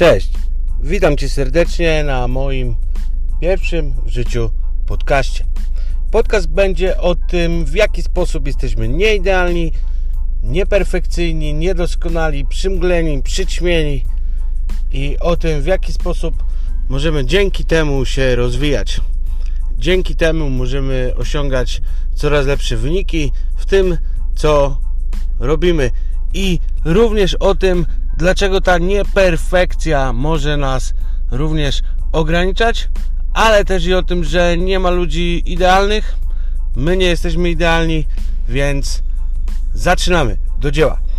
Cześć, witam Cię serdecznie na moim pierwszym w życiu podcaście. Podcast będzie o tym, w jaki sposób jesteśmy nieidealni, nieperfekcyjni, niedoskonali, przymgleni, przyćmieni i o tym, w jaki sposób możemy dzięki temu się rozwijać. Dzięki temu możemy osiągać coraz lepsze wyniki w tym, co robimy, i również o tym, dlaczego ta nieperfekcja może nas również ograniczać, ale też i o tym, że nie ma ludzi idealnych. My nie jesteśmy idealni, więc zaczynamy do dzieła.